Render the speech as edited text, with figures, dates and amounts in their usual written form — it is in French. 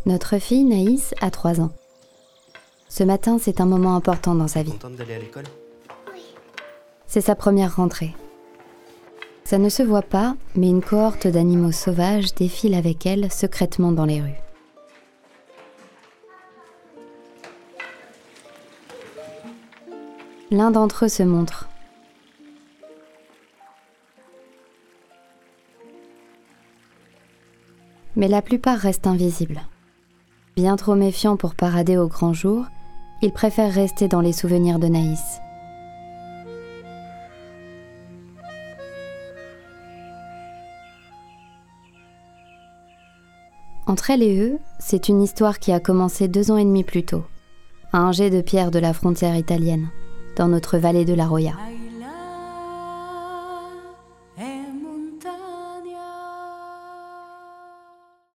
Notre fille Naïs a 3 ans. Ce matin, c'est un moment important dans sa vie. Contente d'aller à l'école ? Oui. C'est sa première rentrée. Ça ne se voit pas, mais une cohorte d'animaux sauvages défile avec elle secrètement dans les rues. L'un d'entre eux se montre. Mais la plupart restent invisibles. Bien trop méfiants pour parader au grand jour, ils préfèrent rester dans les souvenirs de Naïs. Entre elle et eux, c'est une histoire qui a commencé 2 ans et demi plus tôt, à un jet de pierre de la frontière italienne, dans notre vallée de la Roya.